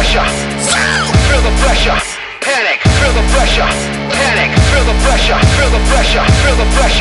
pressure. Feel the pressure. Panic. Feel the pressure. Panic. Feel the pressure. Feel the pressure. Feel the pressure.